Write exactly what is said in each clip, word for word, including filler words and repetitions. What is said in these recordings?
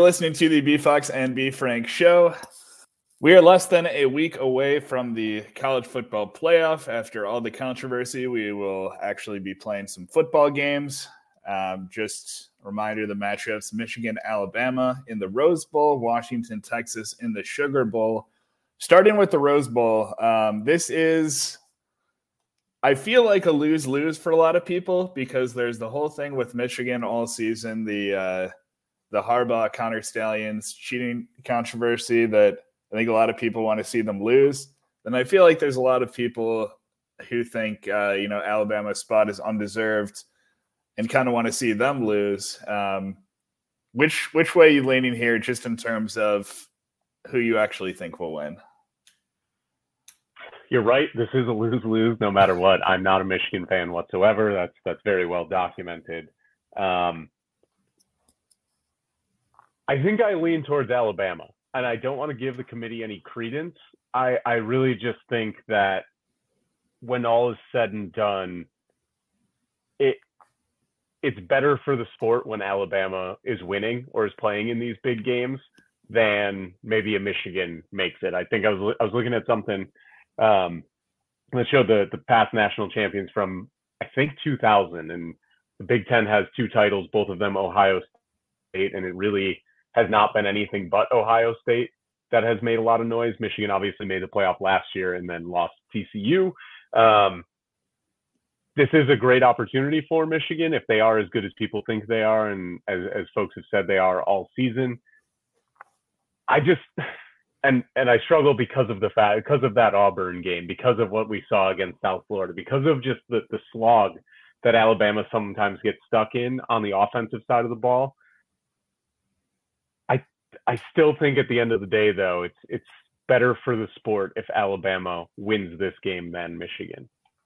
listening to the B Fox and B Frank show. We are less than a week away from the college football playoff. After all the controversy, we will actually be playing some football games. Um, just a reminder, the matchups: Michigan, Alabama in the Rose Bowl, Washington, Texas in the Sugar Bowl. Starting with the Rose Bowl, um, this is, I feel like a lose-lose for a lot of people because there's the whole thing with Michigan all season, the uh, the Harbaugh Connor Stalions cheating controversy that I think a lot of people want to see them lose. And I feel like there's a lot of people who think, uh, you know, Alabama's spot is undeserved and kind of want to see them lose. Um, which which way are you leaning here just in terms of who you actually think will win? You're right. This is a lose-lose no matter what. I'm not a Michigan fan whatsoever. That's that's very well documented. Um, I think I lean towards Alabama. And I don't want to give the committee any credence. I, I really just think that when all is said and done, it it's better for the sport when Alabama is winning or is playing in these big games than maybe a Michigan makes it. I think I was I was looking at something um, that showed the the past national champions from I think two thousand, and the Big Ten has two titles, both of them Ohio State, and it really has not been anything but Ohio State that has made a lot of noise. Michigan obviously made the playoff last year and then lost T C U. Um, this is a great opportunity for Michigan if they are as good as people think they are, and as, as folks have said they are all season. I just and and I struggle because of the fact because of that Auburn game, because of what we saw against South Florida, because of just the the slog that Alabama sometimes gets stuck in on the offensive side of the ball. I still think at the end of the day, though, it's it's better for the sport if Alabama wins this game than Michigan.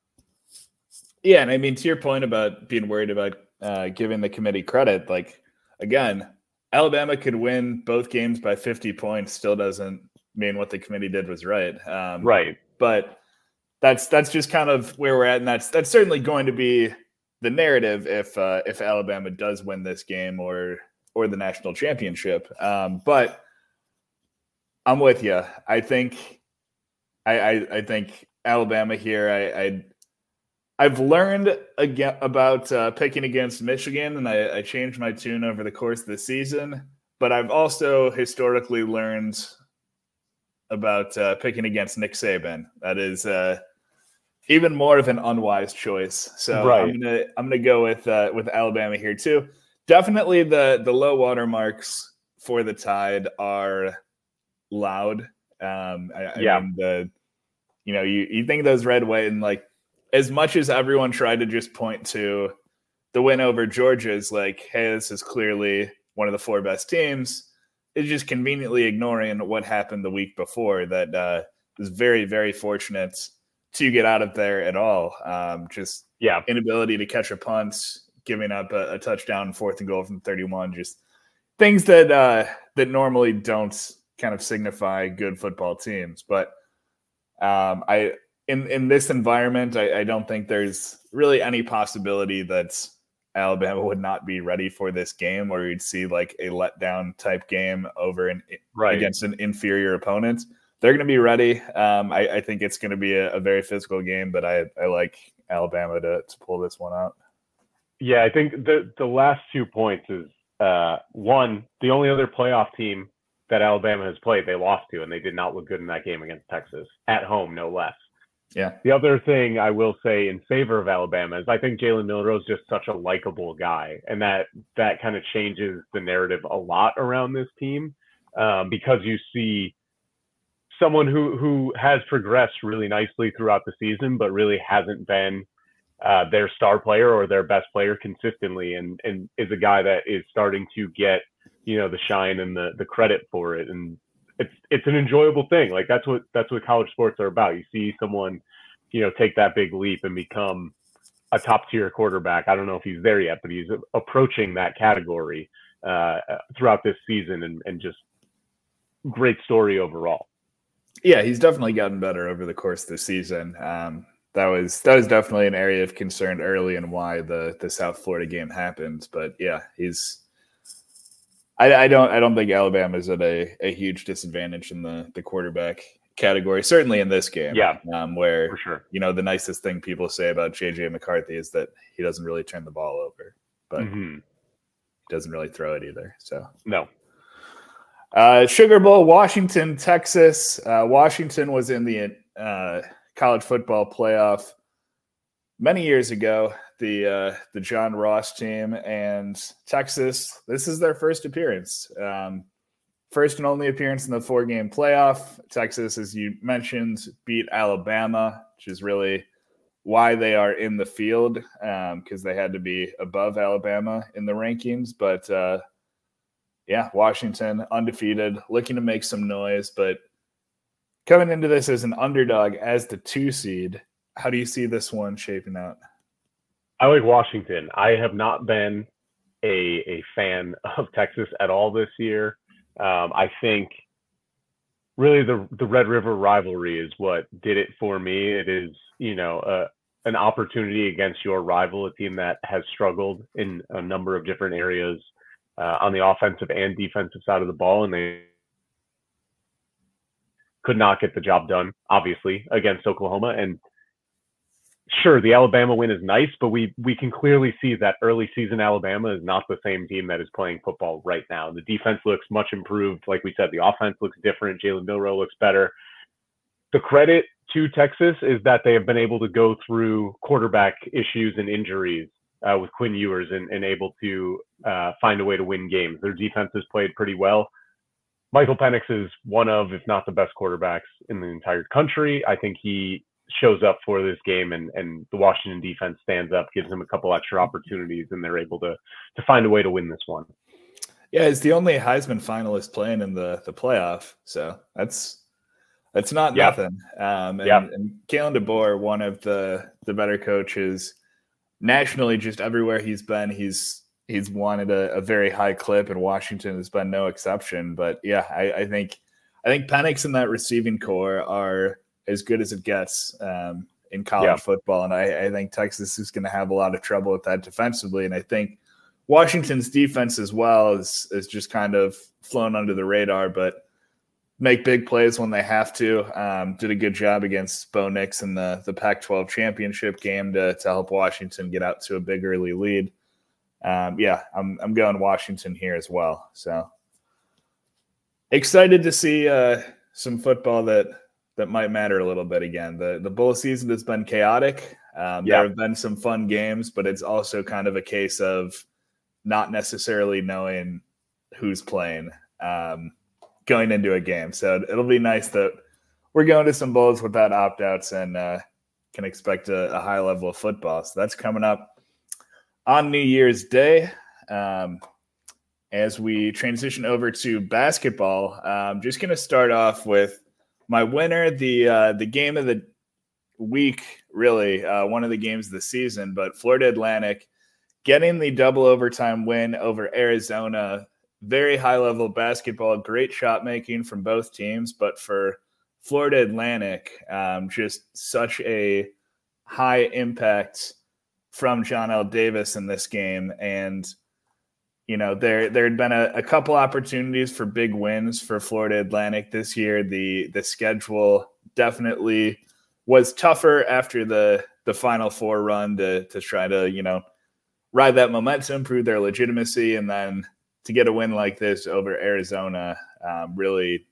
Yeah, and I mean, to your point about being worried about uh, giving the committee credit, like, again, Alabama could win both games by fifty points, still doesn't mean what the committee did was right. Um, right. But that's that's just kind of where we're at, and that's that's certainly going to be the narrative if uh, if Alabama does win this game or – or the national championship. Um, but I'm with you. I think I, I, I think Alabama here, I, I, I've learned again about uh, picking against Michigan, and I, I changed my tune over the course of the season. But I've also historically learned about uh, picking against Nick Saban. That is uh, even more of an unwise choice. So right. I'm gonna I'm gonna go with uh, with Alabama here too. Definitely the, the low water marks for the Tide are loud. Um, I, yeah. I mean, the, you know, you, you think those red, white, and like as much as everyone tried to just point to the win over Georgia is like, hey, this is clearly one of the four best teams, is just conveniently ignoring what happened the week before that uh, was very, very fortunate to get out of there at all. Um, just yeah, inability to catch a punt, giving up a, a touchdown, fourth and goal from thirty-one, just things that uh, that normally don't kind of signify good football teams. But um, I, in in this environment, I, I don't think there's really any possibility that Alabama would not be ready for this game, or you'd see like a letdown type game over an right. against an inferior opponent. They're going to be ready. Um, I, I think it's going to be a, a very physical game, but I, I like Alabama to to pull this one out. Yeah, I think the, the last two points is, uh, one, the only other playoff team that Alabama has played, they lost to, and they did not look good in that game against Texas, at home, no less. Yeah. The other thing I will say in favor of Alabama is I think Jalen Milroe is just such a likable guy, and that that kind of changes the narrative a lot around this team um, because you see someone who, who has progressed really nicely throughout the season, but really hasn't been Uh, their star player or their best player consistently, and and is a guy that is starting to get, you know, the shine and the the credit for it, and it's it's an enjoyable thing. Like that's what that's what college sports are about. You see someone, you know, take that big leap and become a top tier quarterback. I don't know if he's there yet, but he's approaching that category uh, throughout this season, and and just great story overall. Yeah, he's definitely gotten better over the course of the season. Um, That was that was definitely an area of concern early and why the, the South Florida game happened. But yeah, he's I, I don't I don't think Alabama is at a, a huge disadvantage in the, the quarterback category, certainly in this game. Yeah, um, where for sure. You know, the nicest thing people say about J J McCarthy is that he doesn't really turn the ball over, but mm-hmm. doesn't really throw it either. So no. Uh, Sugar Bowl, Washington, Texas. Uh, Washington was in the uh, college football playoff many years ago. The uh, the John Ross team, and Texas, this is their first appearance. Um, first and only appearance in the four-game playoff. Texas, as you mentioned, beat Alabama, which is really why they are in the field, because um, they had to be above Alabama in the rankings. But, uh, yeah, Washington, undefeated, looking to make some noise. But coming into this as an underdog, as the two seed, how do you see this one shaping out? I like Washington. I have not been a a fan of Texas at all this year. Um, I think really the the Red River rivalry is what did it for me. It is, you know, uh, an opportunity against your rival, a team that has struggled in a number of different areas uh, on the offensive and defensive side of the ball, and they could not get the job done, obviously, against Oklahoma. And sure, the Alabama win is nice, but we we can clearly see that early season Alabama is not the same team that is playing football right now. The defense looks much improved. Like we said, the offense looks different. Jalen Milroe looks better. The credit to Texas is that they have been able to go through quarterback issues and injuries uh, with Quinn Ewers and, and able to uh, find a way to win games. Their defense has played pretty well. Michael Penix is one of, if not the best quarterbacks in the entire country. I think he shows up for this game, and, and the Washington defense stands up, gives them a couple extra opportunities, and they're able to to find a way to win this one. Yeah, he's the only Heisman finalist playing in the, the playoff, so that's that's not yeah. nothing. Um, and, yeah. and Kalen DeBoer, one of the the better coaches nationally, just everywhere he's been, he's he's wanted a, a very high clip, and Washington has been no exception. But yeah, I, I think I think Penix and that receiving core are as good as it gets um, in college yeah. football. And I, I think Texas is going to have a lot of trouble with that defensively. And I think Washington's defense as well is, is just kind of flown under the radar, but make big plays when they have to. Um, did a good job against Bo Nix in the, the Pac twelve championship game to, to help Washington get out to a big early lead. Um, yeah, I'm, I'm going Washington here as well. So excited to see uh, some football that, that might matter a little bit again. The the bowl season has been chaotic. Um, yeah. There have been some fun games, but it's also kind of a case of not necessarily knowing who's playing um, going into a game. So it'll be nice that we're going to some bowls without opt-outs and uh, can expect a, a high level of football. So that's coming up on New Year's Day. Um, as we transition over to basketball, I'm just going to start off with my winner, the uh, the game of the week, really, uh, one of the games of the season, but Florida Atlantic getting the double overtime win over Arizona. Very high-level basketball, great shot making from both teams, but for Florida Atlantic, um, just such a high impact from John L. Davis in this game. And You know, there there had been a, a couple opportunities for big wins for Florida Atlantic this year. The the schedule definitely was tougher after the the Final Four run to to try to, you know, ride that momentum, prove their legitimacy, and then to get a win like this over Arizona um, really,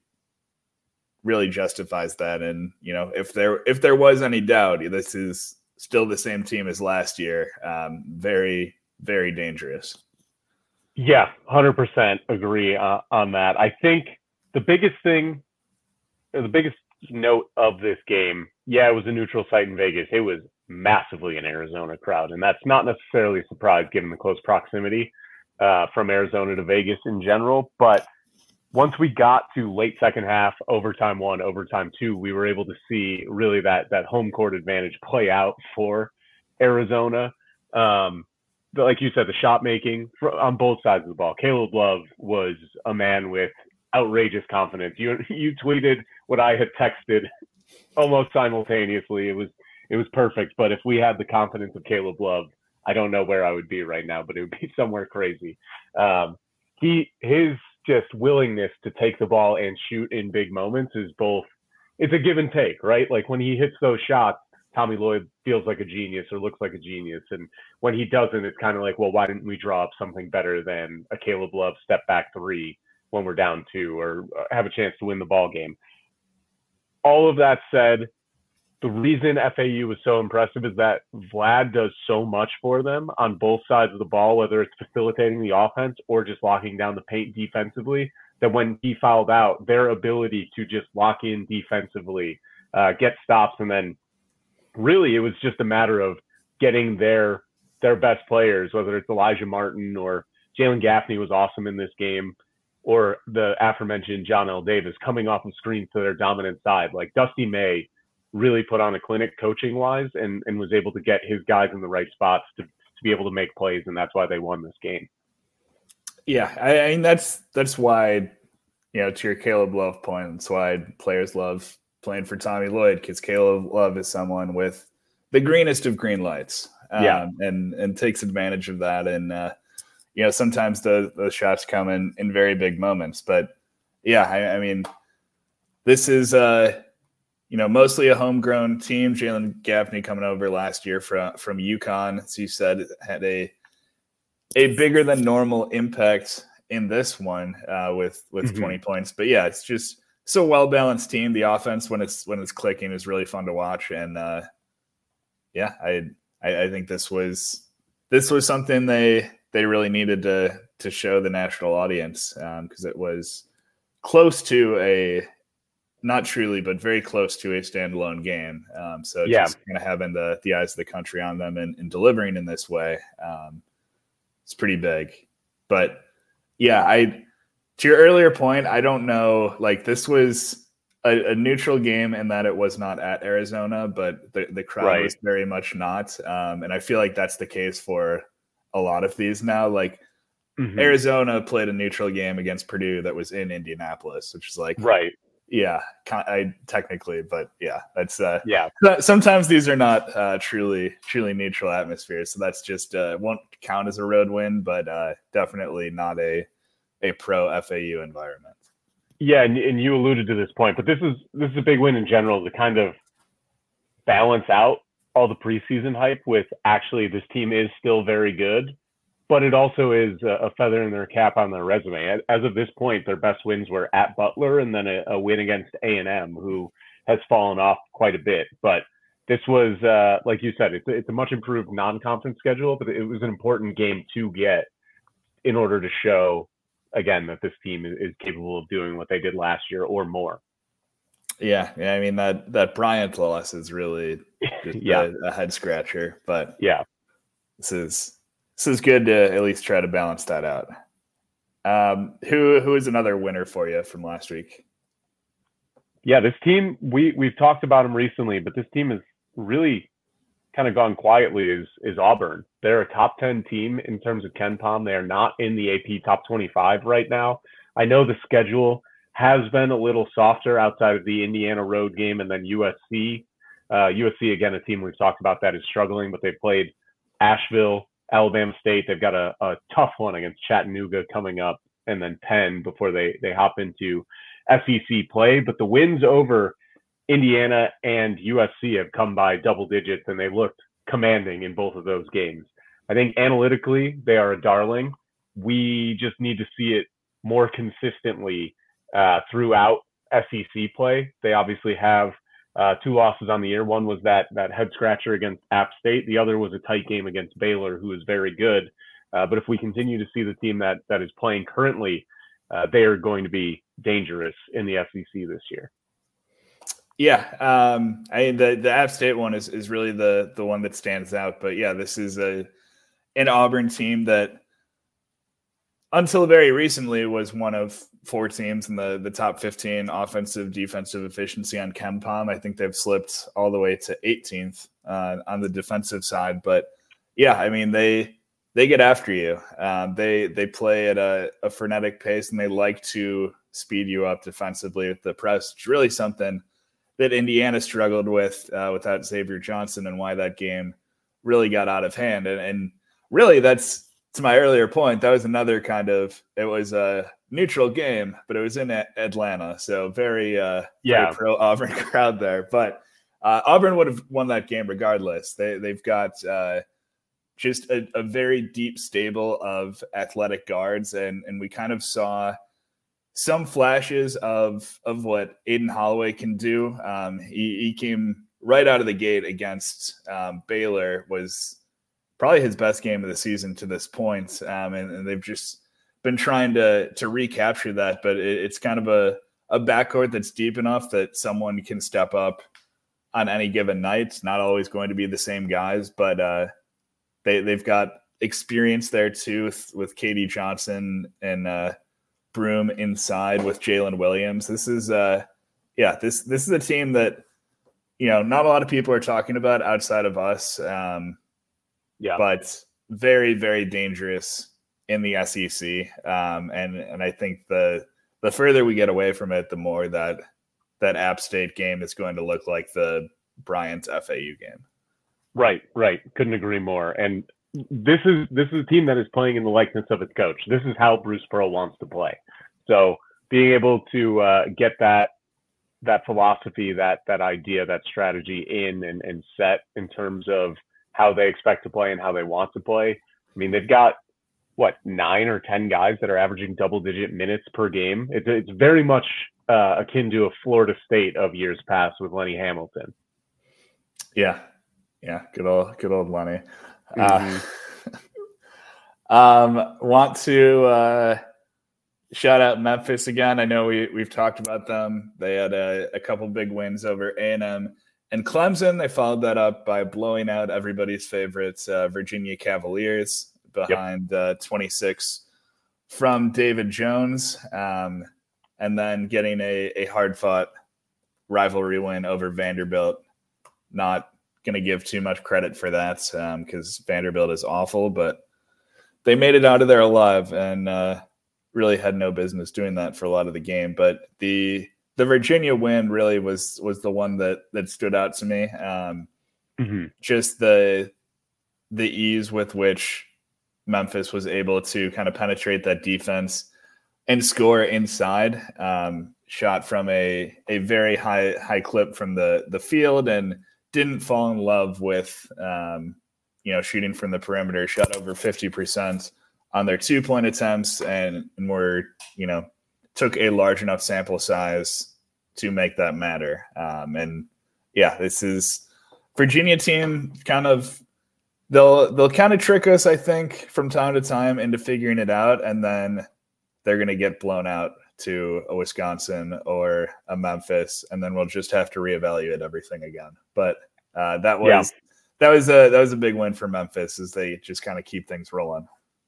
really justifies that. And, you know, if there if there was any doubt, this is still the same team as last year. Um, very, very dangerous. Yeah, one hundred percent agree uh, on that. I think the biggest thing, or the biggest note of this game, yeah, it was a neutral site in Vegas. It was massively an Arizona crowd, and that's not necessarily a surprise given the close proximity uh, from Arizona to Vegas in general. But once we got to late second half, overtime one, overtime two, we were able to see really that that home court advantage play out for Arizona. Um, But like you said, the shot making on both sides of the ball. Caleb Love was a man with outrageous confidence. You you tweeted what I had texted almost simultaneously. It was it was perfect. But if we had the confidence of Caleb Love, I don't know where I would be right now, but it would be somewhere crazy. Um, he his just willingness to take the ball and shoot in big moments is both. It's a give and take, right? Like when he hits those shots, Tommy Lloyd feels like a genius or looks like a genius. And when he doesn't, it's kind of like, well, why didn't we draw up something better than a Caleb Love step back three when we're down two or have a chance to win the ball game? All of that said, the reason F A U was so impressive is that Vlad does so much for them on both sides of the ball, whether it's facilitating the offense or just locking down the paint defensively, that when he fouled out, their ability to just lock in defensively, uh, get stops, and then really, it was just a matter of getting their their best players, whether it's Elijah Martin or Jalen Gaffney was awesome in this game, or the aforementioned John L. Davis coming off of screens to their dominant side. Like Dusty May really put on a clinic coaching-wise and, and was able to get his guys in the right spots to, to be able to make plays, and that's why they won this game. Yeah, I, I mean, that's that's why, you know, to your Caleb Love point, that's why players love playing for Tommy Lloyd, because Caleb Love is someone with the greenest of green lights, um, yeah. and and takes advantage of that. And uh, you know, sometimes the the shots come in in very big moments. But yeah, I, I mean, this is uh, you know, mostly a homegrown team. Jalen Gaffney coming over last year from from UConn, as you said, had a a bigger than normal impact in this one uh, with with mm-hmm. twenty points. But yeah, it's just. It's a well-balanced team. The offense, when it's when it's clicking, is really fun to watch. And uh, yeah, I, I I think this was this was something they they really needed to to show the national audience, because um, it was close to a not truly, but very close to a standalone game. Um, so yeah. just kind of having the the eyes of the country on them and, and delivering in this way, um, it's pretty big. But yeah, I. To your earlier point, I don't know, like this was a, a neutral game in that it was not at Arizona, but the, the crowd right. was very much not. Um, and I feel like that's the case for a lot of these now. Like mm-hmm. Arizona played a neutral game against Purdue that was in Indianapolis, which is like, right. yeah, I technically, but yeah, that's, uh, yeah. sometimes these are not uh, truly, truly neutral atmospheres. So that's just, uh, won't count as a road win, but uh, definitely not a, a pro F A U environment. Yeah, and, and you alluded to this point, but this is this is a big win in general to kind of balance out all the preseason hype with actually this team is still very good, but it also is a feather in their cap on their resume. As of this point, their best wins were at Butler and then a, a win against A and M, who has fallen off quite a bit. But this was, uh, like you said, it's, it's a much improved non-conference schedule, but it was an important game to get in order to show, again, that this team is, is capable of doing what they did last year or more. Yeah, yeah. I mean that that Bryant loss is really just yeah. a, a head scratcher, but yeah, this is this is good to at least try to balance that out. Um, who who is another winner for you from last week? Yeah, this team we we've talked about them recently, but this team has really kind of gone quietly. Is is Auburn? They're a top ten team in terms of KenPom. They are not in the A P top twenty-five right now. I know the schedule has been a little softer outside of the Indiana road game and then U S C. Uh, U S C, again, a team we've talked about that is struggling, but they've played Asheville, Alabama State. They've got a, a tough one against Chattanooga coming up, and then Penn before they, they hop into S E C play. But the wins over Indiana and U S C have come by double digits, and they looked commanding in both of those games. I think analytically, they are a darling. We just need to see it more consistently uh, throughout S E C play. They obviously have uh, two losses on the year. One was that that head scratcher against App State. The other was a tight game against Baylor, who is very good. Uh, but if we continue to see the team that that is playing currently, uh, they are going to be dangerous in the S E C this year. Yeah, um, I the the App State one is is really the the one that stands out. But yeah, this is a an Auburn team that until very recently was one of four teams in the, the top fifteen offensive defensive efficiency on KenPom. I think they've slipped all the way to eighteenth uh, on the defensive side. But yeah, I mean, they they get after you. Um, they they play at a, a frenetic pace, and they like to speed you up defensively with the press. It's really something that Indiana struggled with uh, without Xavier Johnson, and why that game really got out of hand. And, and really, that's to my earlier point, that was another kind of, it was a neutral game, but it was in Atlanta. So very, uh, yeah. very pro Auburn crowd there. But uh, Auburn would have won that game regardless. They, they've got uh, just a, a very deep stable of athletic guards. And, and we kind of saw some flashes of, of what Aiden Holloway can do. Um, he, he came right out of the gate against um, Baylor, was probably his best game of the season to this point. Um, and, and they've just been trying to to recapture that, but it, it's kind of a, a backcourt that's deep enough that someone can step up on any given night. It's not always going to be the same guys, but uh, they, they've got experience there too with, with K D Johnson and uh, Broome inside with Jalen Williams. This is, uh, yeah, this this is a team that, you know, not a lot of people are talking about outside of us. Um, yeah, but very, very dangerous in the S E C. Um, and and I think the the further we get away from it, the more that that App State game is going to look like the Bryant F A U game. Right, right. Couldn't agree more. And this is this is a team that is playing in the likeness of its coach. This is how Bruce Pearl wants to play. So being able to uh, get that that philosophy, that that idea, that strategy in and, and set in terms of how they expect to play and how they want to play. I mean, they've got what, nine or ten guys that are averaging double digit minutes per game. It's it's very much uh, akin to a Florida State of years past with Lenny Hamilton. Yeah, yeah, good old good old Lenny. Mm-hmm. Uh, um, want to uh, shout out Memphis again. I know we we've talked about them. They had a, a couple big wins over A and M and Clemson. They followed that up by blowing out everybody's favorites, uh, Virginia Cavaliers, behind yep. uh, twenty-six from David Jones, um, and then getting a, a hard-fought rivalry win over Vanderbilt. Not going to give too much credit for that because um, Vanderbilt is awful, but they made it out of there alive and uh, really had no business doing that for a lot of the game. But the the Virginia win really was was the one that that stood out to me. Um, mm-hmm. Just the the ease with which Memphis was able to kind of penetrate that defense and score inside. Um, shot from a a very high high clip from the the field and didn't fall in love with um, you know shooting from the perimeter. Shot over fifty percent on their two point attempts and, and were you know took a large enough sample size to make that matter. Um, and yeah, this is Virginia team kind of. They'll they'll kind of trick us, I think, from time to time into figuring it out, and then they're going to get blown out to a Wisconsin or a Memphis, and then we'll just have to reevaluate everything again. But uh, that was yeah. that was a that was a big win for Memphis as they just kind of keep things rolling.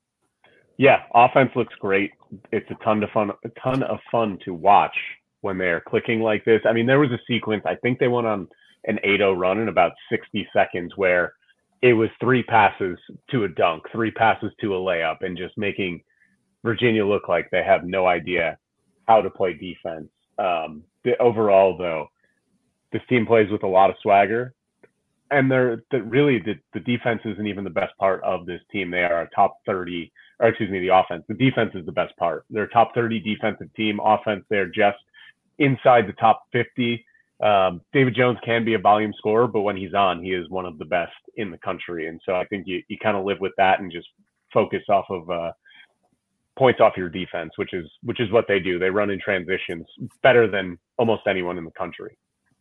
Yeah, offense looks great. It's a ton of fun, a ton of fun to watch when they're clicking like this. I mean, there was a sequence. I think they went on an eight oh run in about sixty seconds where it was three passes to a dunk, three passes to a layup, and just making Virginia look like they have no idea how to play defense. Um, the, overall, though, this team plays with a lot of swagger, and they're the, really the, the defense isn't even the best part of this team. They are a top thirty, or excuse me, the offense. The defense is the best part. They're a top thirty defensive team. Offense, they're just inside the top fifty. Um, David Jones can be a volume scorer, but when he's on, he is one of the best in the country. And so I think you, you kind of live with that and just focus off of uh, points off your defense, which is which is what they do. They run in transitions better than almost anyone in the country.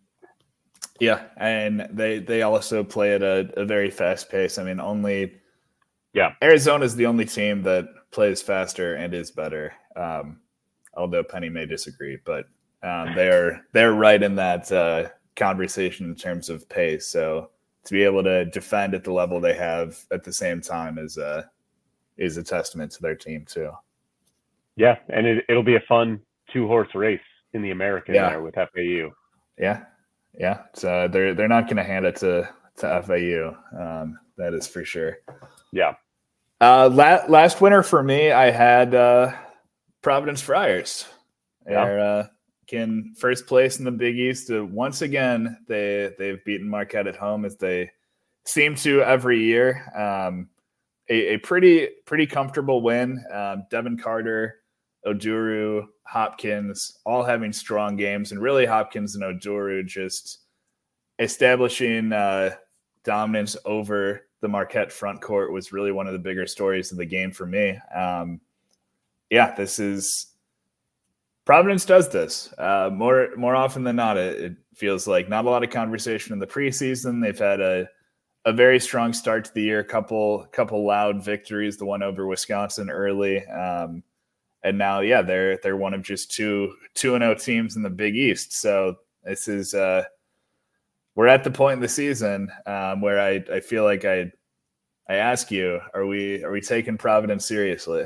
Yeah, and they they also play at a, a very fast pace. I mean, only yeah, Arizona is the only team that plays faster and is better. Um, although Penny may disagree, but. Um, they're they're right in that uh, conversation in terms of pace. So to be able to defend at the level they have at the same time is a is a testament to their team too. Yeah, and it, it'll be a fun two horse race in the American yeah. there with F A U. Yeah, yeah. So they're they're not going to hand it to to F A U. Um, that is for sure. Yeah. Uh, la- last winter for me, I had uh, Providence Friars. Yeah. They're, uh, in first place in the Big East. Uh, once again, they, they've beaten Marquette at home as they seem to every year. Um, a, a pretty pretty comfortable win. Um, Devin Carter, Oduro, Hopkins, all having strong games, and really Hopkins and Oduro just establishing uh, dominance over the Marquette front court was really one of the bigger stories of the game for me. Um, yeah, this is Providence does this uh, more more often than not. It, it feels like not a lot of conversation in the preseason. They've had a a very strong start to the year, a couple couple loud victories, the one over Wisconsin early, um, and now yeah, they're they're one of just two two and zero teams in the Big East. So this is uh, we're at the point in the season um, where I I feel like I I ask you, are we are we taking Providence seriously?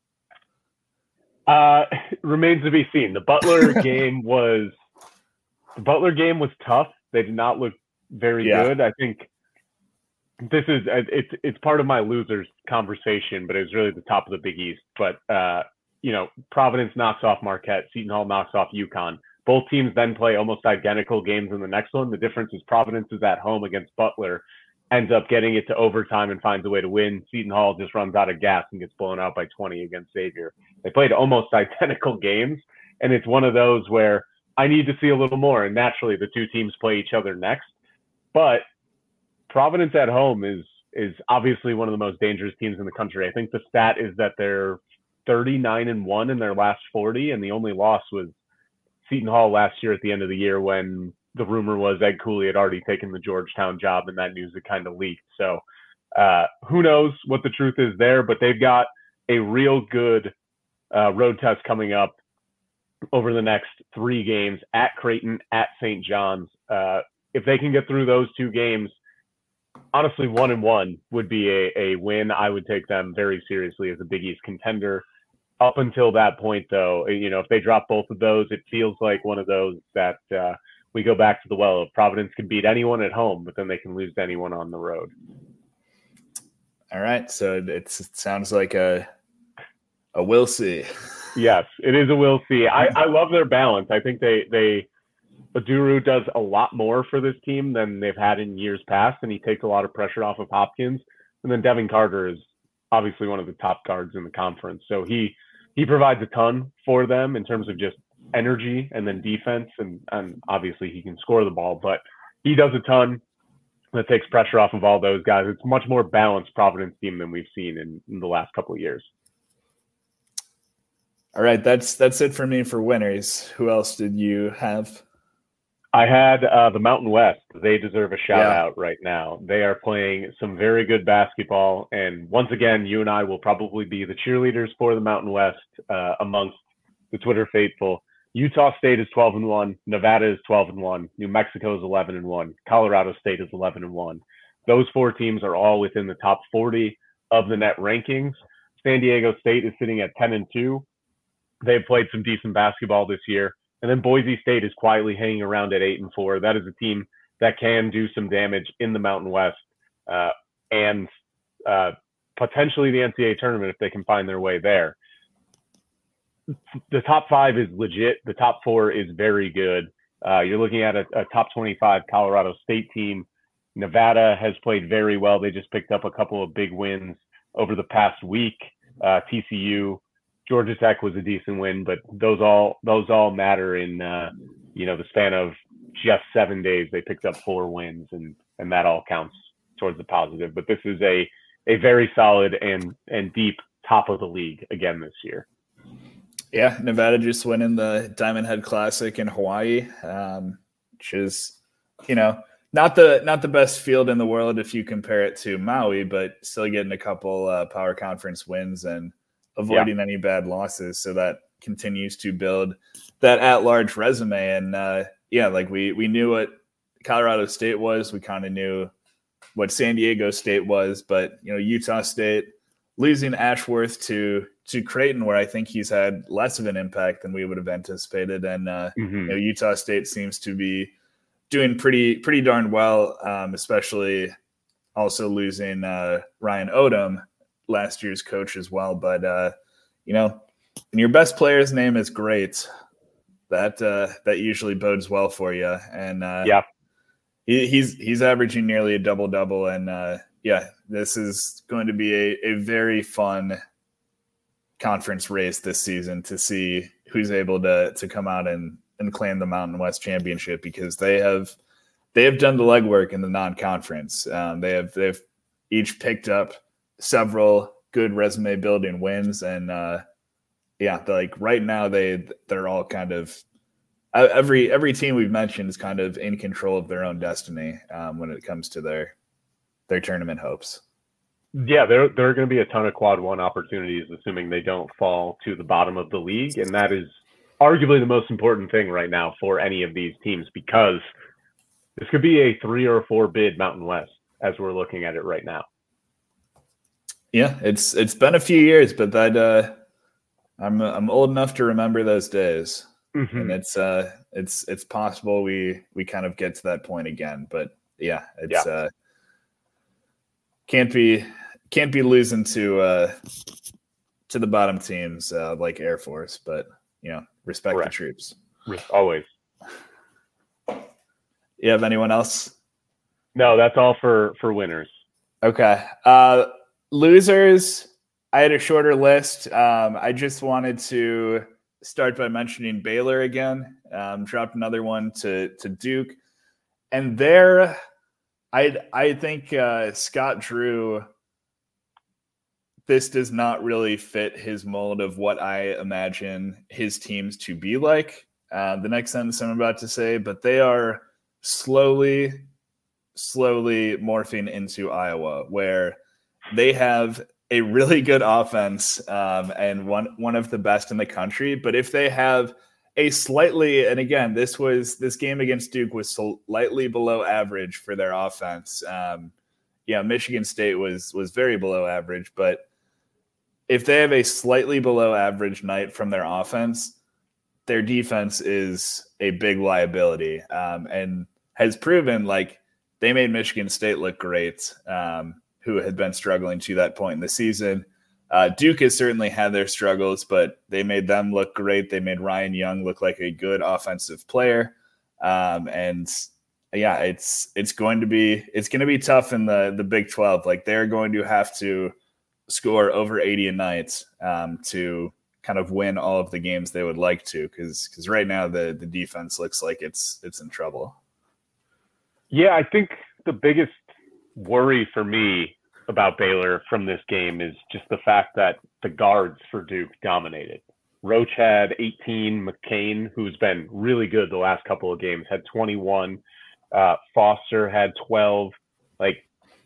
Uh, remains to be seen. The Butler game was the Butler game was tough. They did not look very yeah. good. I think this is it's it's part of my losers conversation, but it was really the top of the Big East. But uh, you know, Providence knocks off Marquette. Seton Hall knocks off UConn. Both teams then play almost identical games in the next one. The difference is Providence is at home against Butler, ends up getting it to overtime and finds a way to win. Seton Hall just runs out of gas and gets blown out by twenty against Xavier. They played almost identical games, and it's one of those where I need to see a little more, and naturally the two teams play each other next. But Providence at home is is obviously one of the most dangerous teams in the country. I think the stat is that they're thirty-nine and one in their last forty, and the only loss was Seton Hall last year at the end of the year when the rumor was Ed Cooley had already taken the Georgetown job, and that news had kind of leaked. So uh, who knows what the truth is there, but they've got a real good uh, road test coming up over the next three games at Creighton, at Saint John's. Uh, if they can get through those two games, honestly, one and one would be a, a win. I would take them very seriously as a Big East contender. Up until that point, though, you know, if they drop both of those, it feels like one of those that uh, we go back to the well of Providence can beat anyone at home, but then they can lose to anyone on the road. All right. So it's, it sounds like a, a we'll see. Yes, it is a we'll see. I, I love their balance. I think they, they, Oduro does a lot more for this team than they've had in years past, and he takes a lot of pressure off of Hopkins. And then Devin Carter is obviously one of the top guards in the conference. So he, he provides a ton for them in terms of just energy and then defense. And, and obviously he can score the ball, but he does a ton that takes pressure off of all those guys. It's a much more balanced Providence team than we've seen in, in the last couple of years. All right. That's, that's it for me for winners. Who else did you have? I had uh, the Mountain West. They deserve a shout yeah. out right now. They are playing some very good basketball. And once again, you and I will probably be the cheerleaders for the Mountain West uh, amongst the Twitter faithful. Utah State is twelve and one. Nevada is twelve and one. New Mexico is eleven and one. Colorado State is eleven and one. Those four teams are all within the top forty of the net rankings. San Diego State is sitting at ten and two. They've played some decent basketball this year. And then Boise State is quietly hanging around at eight and four. That is a team that can do some damage in the Mountain West uh, and uh, potentially the N C double A tournament if they can find their way there. The top five is legit. The top four is very good. Uh, you're looking at a, a top twenty-five Colorado State team. Nevada has played very well. They just picked up a couple of big wins over the past week. Uh, T C U. Georgia Tech was a decent win, but those all those all matter in uh, you know the span of just seven days. They picked up four wins, and and that all counts towards the positive. But this is a a very solid and and deep top of the league again this year. Yeah, Nevada just winning the Diamond Head Classic in Hawaii, um, which is you know not the not the best field in the world if you compare it to Maui, but still getting a couple uh, Power Conference wins and avoiding yeah. any bad losses. So that continues to build that at-large resume. And uh, yeah, like we, we knew what Colorado State was. We kind of knew what San Diego State was, but you know, Utah State losing Ashworth to, to Creighton, where I think he's had less of an impact than we would have anticipated. And uh, mm-hmm. you know, Utah State seems to be doing pretty, pretty darn well. Um, especially also losing uh, Ryan Odom, last year's coach as well. But, uh, you know, when your best player's name is great, that uh, that usually bodes well for you. And uh, yeah, he, he's he's averaging nearly a double-double. And, uh, yeah, This is going to be a, a very fun conference race this season to see who's able to to come out and, and claim the Mountain West Championship, because they have they have done the legwork in the non-conference. Um, they have they've each picked up several good resume building wins, and uh, yeah, like right now they they're all kind of every every team we've mentioned is kind of in control of their own destiny um, when it comes to their their tournament hopes. Yeah, there there are going to be a ton of quad one opportunities, assuming they don't fall to the bottom of the league, and that is arguably the most important thing right now for any of these teams, because this could be a three or four bid Mountain West as we're looking at it right now. Yeah, it's it's been a few years, but that uh, I'm I'm old enough to remember those days, mm-hmm. and it's uh it's it's possible we we kind of get to that point again. But yeah, it's yeah. uh can't be. Can't be losing to uh, to the bottom teams uh, like Air Force, but you know, respect Correct. The troops. Always. You have anyone else? No, that's all for for winners. Okay, uh, losers. I had a shorter list. Um, I just wanted to start by mentioning Baylor again. Um, dropped another one to to Duke, and there, I I think uh, Scott Drew. This does not really fit his mold of what I imagine his teams to be like. Uh, the next sentence I'm about to say, but they are slowly, slowly morphing into Iowa, where they have a really good offense um, and one one of the best in the country. But if they have a slightly, and again, this was this game against Duke was slightly below average for their offense. Um, yeah, Michigan State was was very below average, but if they have a slightly below average night from their offense, their defense is a big liability, um, and has proven like they made Michigan State look great, um, who had been struggling to that point in the season. Uh, Duke has certainly had their struggles, but they made them look great. They made Ryan Young look like a good offensive player. Um, and yeah, it's, it's going to be, it's going to be tough in the, the Big twelve. Like they're going to have to score over eighty a night um, to kind of win all of the games they would like to. Cause, cause right now the, the defense looks like it's, it's in trouble. Yeah. I think the biggest worry for me about Baylor from this game is just the fact that the guards for Duke dominated. Roach had eighteen. McCain, who's been really good the last couple of games, had twenty-one. Uh, Foster had twelve. Like,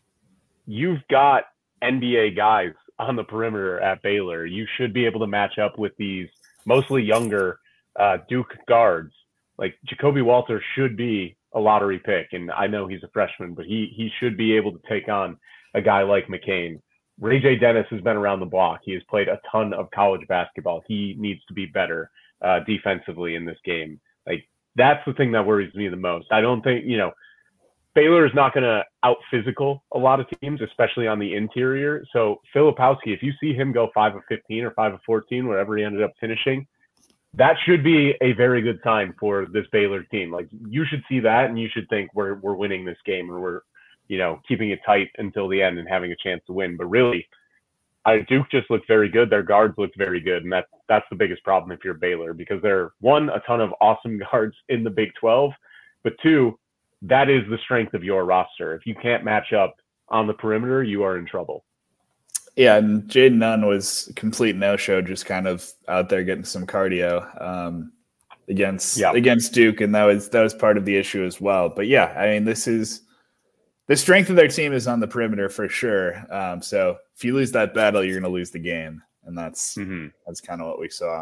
you've got N B A guys on the perimeter at Baylor. You should be able to match up with these mostly younger uh, Duke guards. Like, Jacoby Walter should be a lottery pick, and I know he's a freshman, but he he should be able to take on a guy like McCain. Ray J. Dennis has been around the block. He has played a ton of college basketball. He needs to be better uh, defensively in this game. Like, that's the thing that worries me the most. I don't think, you know, Baylor is not going to out-physical a lot of teams, especially on the interior. So Filipowski, if you see him go five of fifteen or five of fourteen, wherever he ended up finishing, that should be a very good sign for this Baylor team. Like, you should see that, and you should think we're we're winning this game, or we're, you know, keeping it tight until the end and having a chance to win. But really, I, Duke just looked very good. Their guards looked very good, and that's that's the biggest problem if you're Baylor, because they're, one, a ton of awesome guards in the Big twelve, but two, that is the strength of your roster. If you can't match up on the perimeter, you are in trouble. Yeah, and Jaden Nunn was a complete no-show, just kind of out there getting some cardio um, against yeah. against Duke, and that was that was part of the issue as well. But yeah, I mean, this is the strength of their team is on the perimeter for sure. Um, so if you lose that battle, you're going to lose the game, and that's mm-hmm. that's kind of what we saw.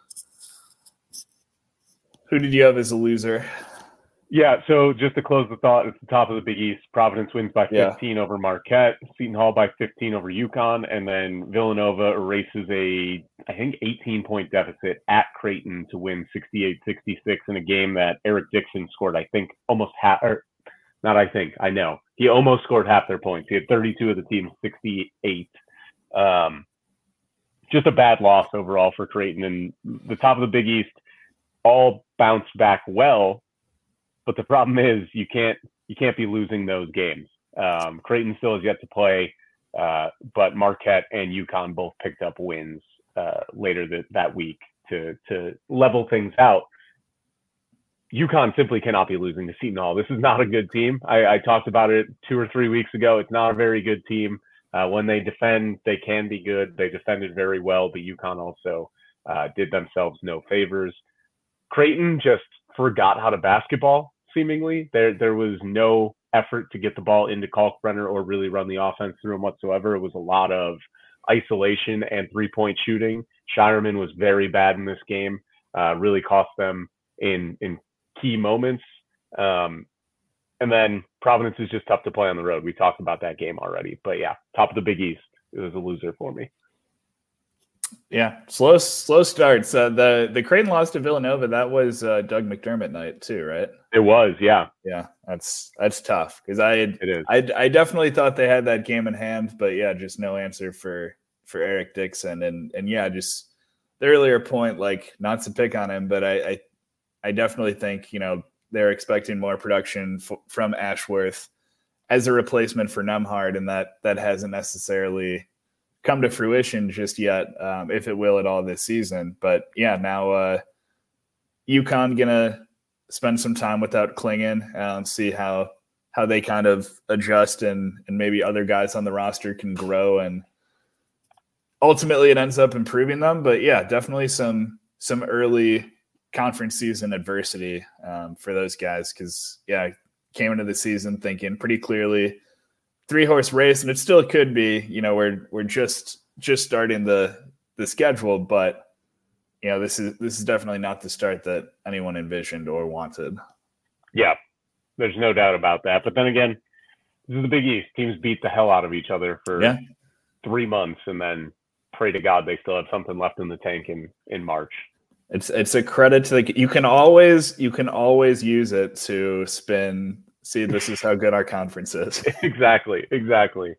Who did you have as a loser? Yeah, so just to close the thought, it's the top of the Big East. Providence wins by fifteen yeah. over Marquette, Seton Hall by fifteen over UConn, and then Villanova erases a, I think, eighteen-point deficit at Creighton to win sixty-eight sixty-six in a game that Eric Dixon scored, I think, almost half, or not I think, I know. He almost scored half their points. He had thirty-two of the team's sixty-eight. Um, just a bad loss overall for Creighton. And the top of the Big East all bounced back well. But the problem is you can't you can't be losing those games. Um, Creighton still has yet to play Uh, but Marquette and UConn both picked up wins uh, later th- that week to to level things out. UConn simply cannot be losing to Seton Hall. This is not a good team. I, I talked about it two or three weeks ago. It's not a very good team. Uh, when they defend, they can be good. They defended very well, but UConn also uh, did themselves no favors. Creighton just forgot how to basketball, seemingly. There there was no effort to get the ball into Kalkbrenner or really run the offense through him whatsoever. It was a lot of isolation and three-point shooting. Shireman was very bad in this game, uh, really cost them in in key moments. Um, and then Providence is just tough to play on the road. We talked about that game already. But yeah, top of the Big East. It was a loser for me. Yeah, slow slow starts. Uh, the the Creighton loss to Villanova. That was uh, Doug McDermott night too, right? It was, yeah, yeah. That's that's tough because I had, it is. I I definitely thought they had that game in hand, but yeah, just no answer for for Eric Dixon, and and yeah, just the earlier point, like not to pick on him, but I I, I definitely think you know they're expecting more production f- from Ashworth as a replacement for Nembhard, and that that hasn't necessarily come to fruition just yet, um, if it will at all this season. But yeah, now uh, UConn gonna spend some time without Klingon, um, see how how they kind of adjust, and and maybe other guys on the roster can grow, and ultimately it ends up improving them. But yeah, definitely some some early conference season adversity um, for those guys, because yeah, came into the season thinking pretty clearly three horse race, and it still could be. You know, we're we're just just starting the the schedule, but you know, this is this is definitely not the start that anyone envisioned or wanted. Yeah, there's no doubt about that. But then again, this is the Big East. Teams beat the hell out of each other for yeah. three months, and then pray to God they still have something left in the tank in in March. It's it's a credit to the you can always you can always use it to spin. See, this is how good our conference is. exactly, exactly.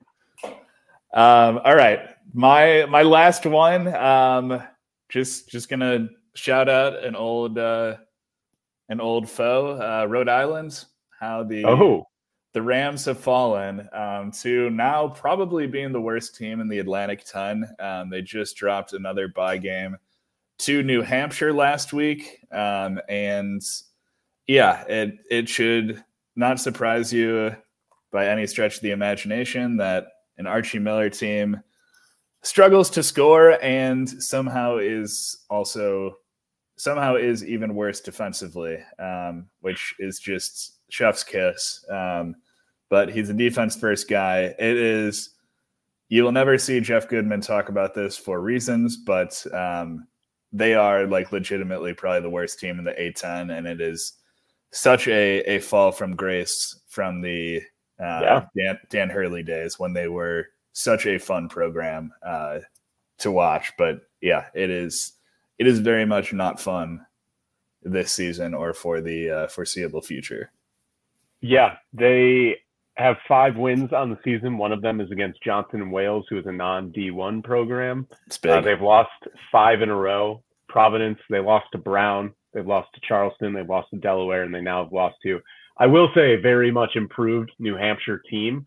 Um, all right, my my last one. Um, just just gonna shout out an old uh, an old foe, uh, Rhode Island. How the oh. the Rams have fallen um, to now probably being the worst team in the Atlantic ten. Um, they just dropped another bye game to New Hampshire last week, um, and yeah, it it should not surprise you by any stretch of the imagination that an Archie Miller team struggles to score and somehow is also somehow is even worse defensively, um, which is just chef's kiss. Um, but he's a defense first guy. It is, you will never see Jeff Goodman talk about this for reasons, but um, they are like legitimately probably the worst team in the A ten, and it is such a, a fall from grace from the uh, yeah. Dan, Dan Hurley days when they were such a fun program uh, to watch. But yeah, it is it is very much not fun this season or for the uh, foreseeable future. Yeah, they have five wins on the season. One of them is against Johnson and Wales, who is a non D one program. It's big. Uh, they've lost five in a row. Providence, they lost to Brown. They've lost to Charleston. They've lost to Delaware, and they now have lost to, I will say, a very much improved New Hampshire team.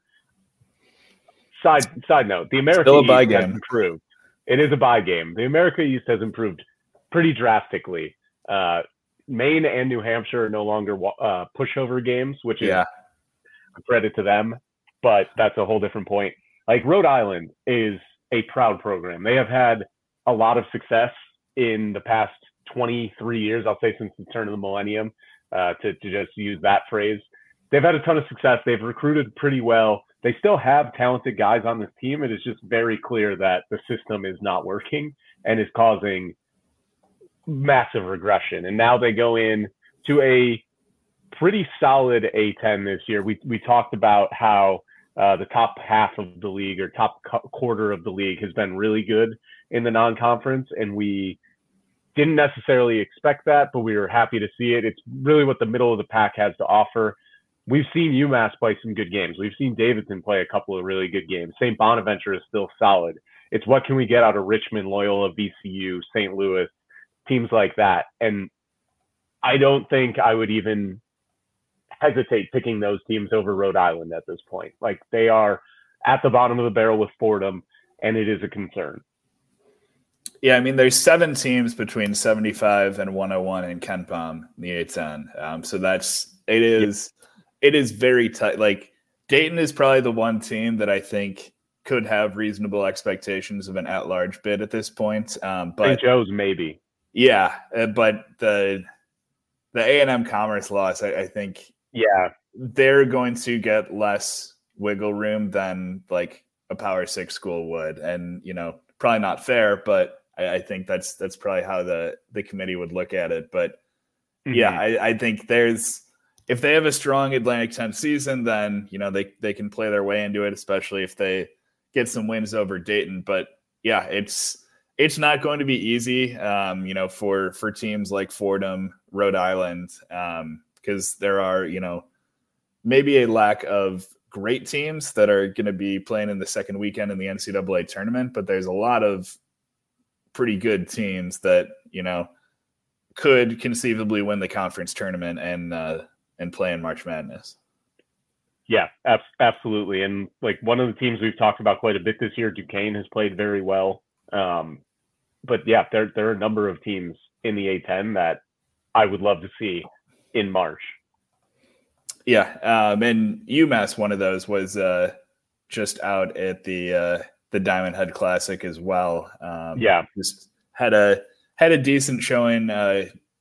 Side side note, the America Still a bye East game. has improved. It is a bye game. The America East has improved pretty drastically. Uh, Maine and New Hampshire are no longer uh, pushover games, which is yeah. a credit to them, but that's a whole different point. Like Rhode Island is a proud program. They have had a lot of success in the past twenty-three years, I'll say since the turn of the millennium, uh, to, to just use that phrase. They've had a ton of success. They've recruited pretty well. They still have talented guys on this team. It is just very clear that the system is not working and is causing massive regression. And now they go in to a pretty solid A ten this year. We we talked about how uh, the top half of the league or top cu- quarter of the league has been really good in the non-conference, and we didn't necessarily expect that, but we were happy to see it. It's really what the middle of the pack has to offer. We've seen UMass play some good games. We've seen Davidson play a couple of really good games. Saint Bonaventure is still solid. It's what can we get out of Richmond, Loyola, V C U, Saint Louis, teams like that. And I don't think I would even hesitate picking those teams over Rhode Island at this point. Like, they are at the bottom of the barrel with Fordham, and it is a concern. Yeah, I mean, there's seven teams between seventy-five and one oh one in KenPom in the A ten. Um, so that's it is it is very tight. Like Dayton is probably the one team that I think could have reasonable expectations of an at-large bid at this point. Um, but Saint Joe's maybe. Yeah, uh, but the the A and M Commerce loss, I, I think, yeah, they're going to get less wiggle room than like a Power Six school would, and you know, probably not fair, but I, I think that's that's probably how the the committee would look at it. But mm-hmm. yeah, I, I think there's if they have a strong Atlantic ten season, then you know they they can play their way into it, especially if they get some wins over Dayton. But yeah, it's it's not going to be easy, um, you know, for for teams like Fordham, Rhode Island, because um, there are you know maybe a lack of great teams that are going to be playing in the second weekend in the N C double A tournament, but there's a lot of pretty good teams that, you know, could conceivably win the conference tournament and, uh, and play in March Madness. Yeah, ab- absolutely. And like one of the teams we've talked about quite a bit this year, Duquesne, has played very well. Um, but yeah, there, there are a number of teams in the A ten that I would love to see in March. Yeah, um, and UMass, one of those, was uh, just out at the uh, the Diamond Head Classic as well. Um, yeah, just had a had a decent showing. Uh,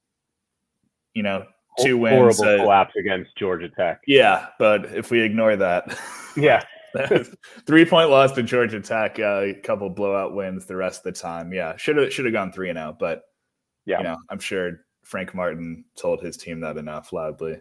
you know, two wins. Horrible uh, collapse against Georgia Tech. Yeah, but if we ignore that, yeah, three point loss to Georgia Tech, uh, a couple blowout wins the rest of the time. Yeah, should have should have gone three and out, but yeah, you know, I'm sure Frank Martin told his team that enough loudly.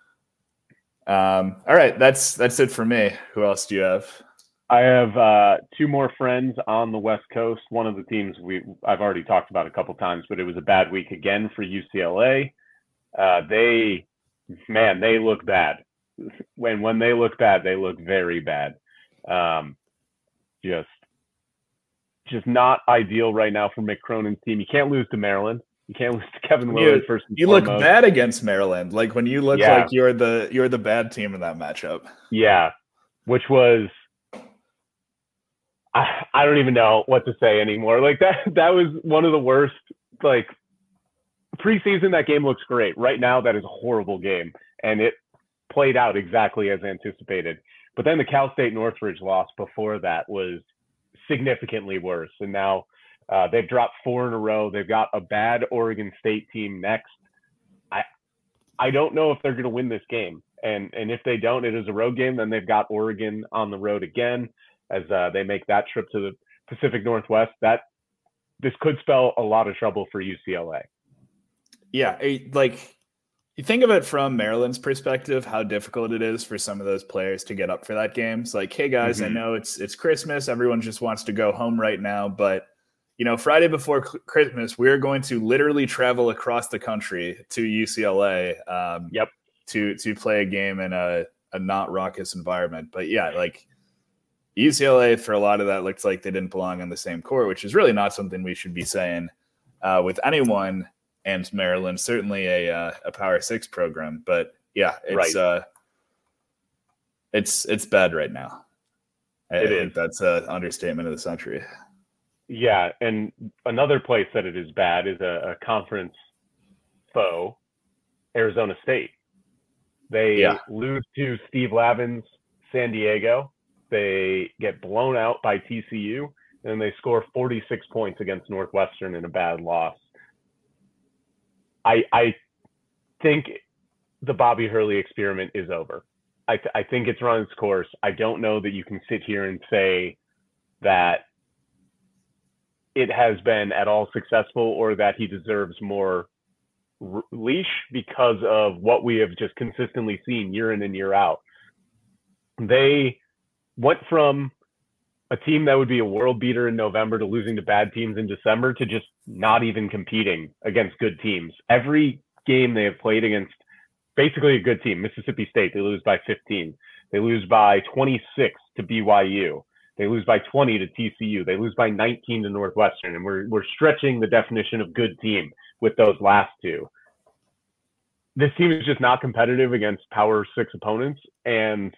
Um, all right, that's that's it for me. Who else do you have? I have uh, two more friends on the West Coast. One of the teams we I've already talked about a couple times, but it was a bad week again for U C L A. Uh, they, man, they look bad. When when they look bad, they look very bad. Um, just just not ideal right now for Mick Cronin's team. You can't lose to Maryland. You can't lose to Kevin Willard you, first and You foremost. look bad against Maryland. Like when you look yeah. like you're the you're the bad team in that matchup. Yeah, which was I, I don't even know what to say anymore. Like that that was one of the worst. Like preseason, that game looks great. Right now, that is a horrible game, and it played out exactly as anticipated. But then the Cal State Northridge loss before that was significantly worse, and now. Uh, they've dropped four in a row. They've got a bad Oregon State team next. I I don't know if they're going to win this game. And and if they don't, it is a road game. Then they've got Oregon on the road again as uh, they make that trip to the Pacific Northwest. That this could spell a lot of trouble for U C L A. Yeah, like you think of it from Maryland's perspective, how difficult it is for some of those players to get up for that game. It's like, hey guys, mm-hmm. I know it's it's Christmas. Everyone just wants to go home right now, but you know, Friday before Christmas, we're going to literally travel across the country to U C L A um, yep. to to play a game in a, a not raucous environment. But yeah, like U C L A for a lot of that looks like they didn't belong on the same court, which is really not something we should be saying uh, with anyone. And Maryland, certainly a uh, a Power Six program. But yeah, it's right. uh, it's it's bad right now. I, it I is. think that's an understatement of the century. Yeah, and another place that it is bad is a, a conference foe, Arizona State. They yeah. lose to Steve Lavin's San Diego. They get blown out by T C U, and they score forty-six points against Northwestern in a bad loss. I I think the Bobby Hurley experiment is over. I th- I think it's run its course. I don't know that you can sit here and say that it has been at all successful or that he deserves more r- leash because of what we have just consistently seen year in and year out. They went from a team that would be a world beater in November to losing to bad teams in December to just not even competing against good teams. Every game they have played against basically a good team, Mississippi State, they lose by fifteen. They lose by twenty-six to B Y U. They lose by twenty to T C U. They lose by nineteen to Northwestern. And we're we're stretching the definition of good team with those last two. This team is just not competitive against Power Six opponents. And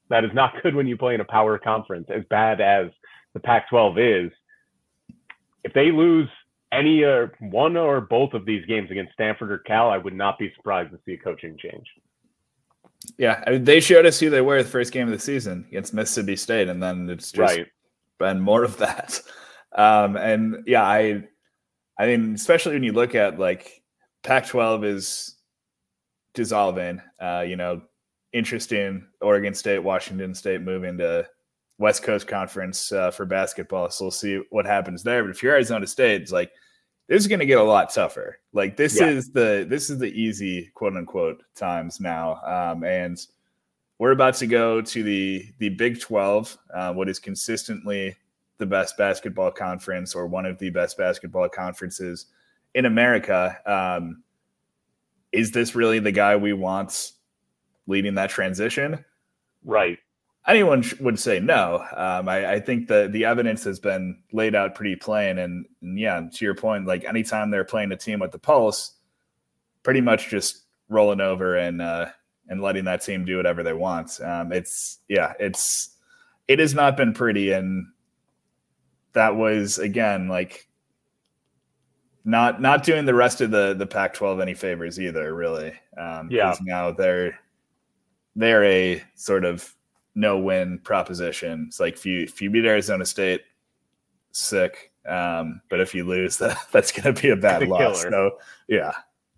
That is not good when you play in a power conference. As bad as the Pac twelve is, if they lose any or one or both of these games against Stanford or Cal, I would not be surprised to see a coaching change. Yeah, I mean, they showed us who they were the first game of the season against Mississippi State, and then it's just right. been more of that. Um, and yeah, I, I mean, especially when you look at like Pac twelve is dissolving. Uh, you know, interesting. Oregon State, Washington State moving to West Coast Conference uh, for basketball, so we'll see what happens there. But if you're Arizona State, it's like this is going to get a lot tougher. Like this yeah. is the this is the easy quote unquote times now, um, and we're about to go to the the Big twelve, uh, what is consistently the best basketball conference or one of the best basketball conferences in America. Um, is this really the guy we want leading that transition? Right. Anyone sh- would say no. Um, I, I think the the evidence has been laid out pretty plain. And, and yeah, to your point, like anytime they're playing a team with the pulse, pretty much just rolling over and uh, and letting that team do whatever they want. Um, it's yeah, it's it has not been pretty, and that was again like not not doing the rest of the the Pac twelve any favors either, really. Um, yeah. Now they're they're a sort of no-win proposition. It's like if you if you beat Arizona State, sick. Um, but if you lose, that that's going to be a bad loss. Killer. So yeah,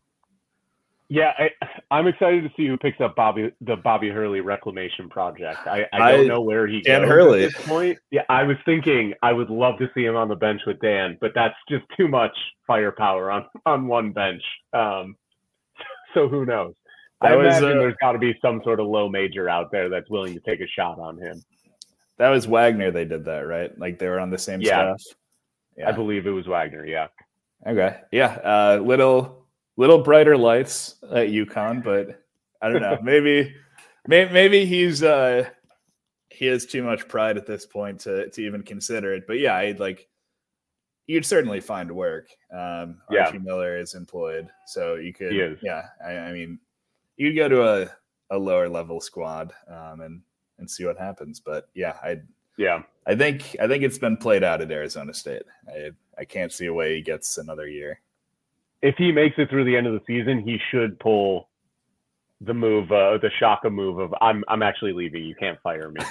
yeah. I, I'm excited to see who picks up Bobby the Bobby Hurley reclamation project. I, I don't I, know where he Dan goes Hurley. at this point. Yeah, I was thinking I would love to see him on the bench with Dan, but that's just too much firepower on on one bench. Um, so who knows? That I was, imagine uh, there's got to be some sort of low major out there that's willing to take a shot on him. That was Wagner. They did that, right? Like they were on the same yeah. staff. Yeah, I believe it was Wagner. Yeah. Okay. Yeah. Uh, little little brighter lights at UConn, but I don't know. maybe, maybe maybe he's uh, he has too much pride at this point to to even consider it. But yeah, I'd like you'd certainly find work. Um, yeah. Archie Miller is employed, so you could. He is. Yeah. I, I mean. You'd go to a, a lower level squad um, and and see what happens. But yeah, I yeah I think I think it's been played out at Arizona State. I I can't see a way he gets another year. If he makes it through the end of the season, he should pull the move, uh, the Shaka move of I'm I'm actually leaving. You can't fire me.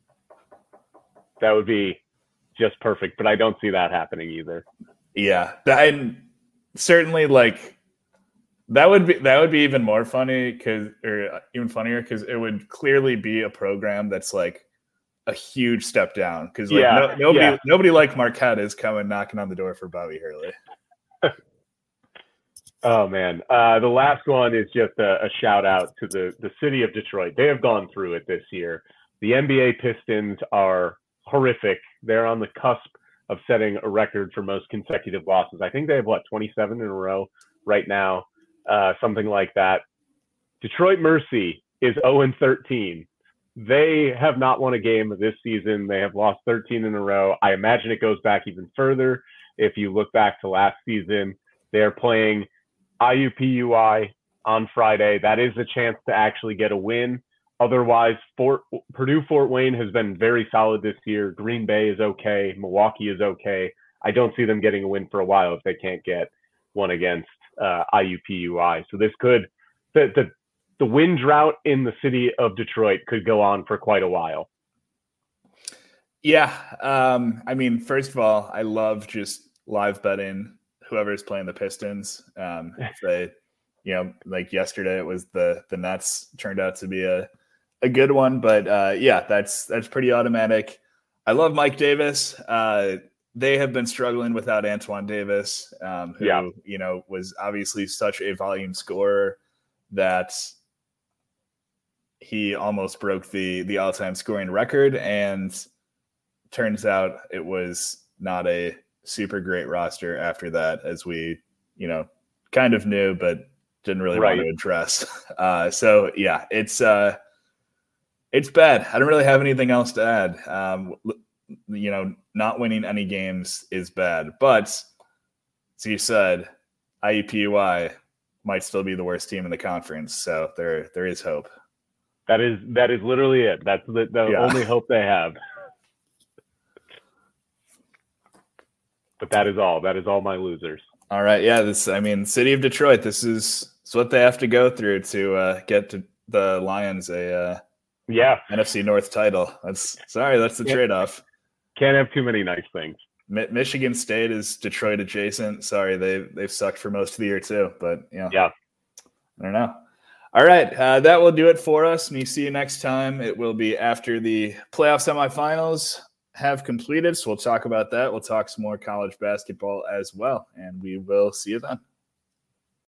That would be just perfect. But I don't see that happening either. Yeah, I certainly like. That would be that would be even more funny because or even funnier because it would clearly be a program that's like a huge step down because like yeah, no, nobody yeah. nobody like Marquette is coming knocking on the door for Bobby Hurley. Oh man, uh, the last one is just a, a shout out to the the city of Detroit. They have gone through it this year. The N B A Pistons are horrific. They're on the cusp of setting a record for most consecutive losses. I think they have what twenty-seven in a row right now. Uh, something like that. Detroit Mercy is oh and thirteen. They have not won a game this season. They have lost thirteen in a row. I imagine it goes back even further. If you look back to last season, they're playing I U P U I on Friday. That is a chance to actually get a win. Otherwise, Fort, Purdue Fort Wayne has been very solid this year. Green Bay is okay. Milwaukee is okay. I don't see them getting a win for a while if they can't get one against Uh, I U P U I. So this could the, the the win drought in the city of Detroit could go on for quite a while. Yeah, um, I mean, first of all, I love just live betting whoever's playing the Pistons. Um, if they, you know, like yesterday, it was the the Nets. Turned out to be a a good one, but uh, yeah, that's that's pretty automatic. I love Mike Davis. Uh, They have been struggling without Antoine Davis, um, who, yeah. you know, was obviously such a volume scorer that he almost broke the the all-time scoring record. And turns out it was not a super great roster after that, as we, you know, kind of knew, but didn't really right. want to address. Uh, so, yeah, it's uh, it's bad. I don't really have anything else to add. Um You know, not winning any games is bad, but as you said, I U P U I might still be the worst team in the conference, so there there is hope. That is that is literally it. That's the, the Yeah. only hope they have. But that is all. That is all my losers. All right. Yeah. This. I mean, city of Detroit. This is it's what they have to go through to uh, get to the Lions a uh, yeah N F C North title. That's sorry. That's the trade off. Can't have too many nice things. Mi- Michigan State is Detroit adjacent. Sorry, they they've sucked for most of the year too. But you know, yeah, I don't know. All right, uh, that will do it for us. And we see you next time. It will be after the playoff semifinals have completed. So we'll talk about that. We'll talk some more college basketball as well, and we will see you then.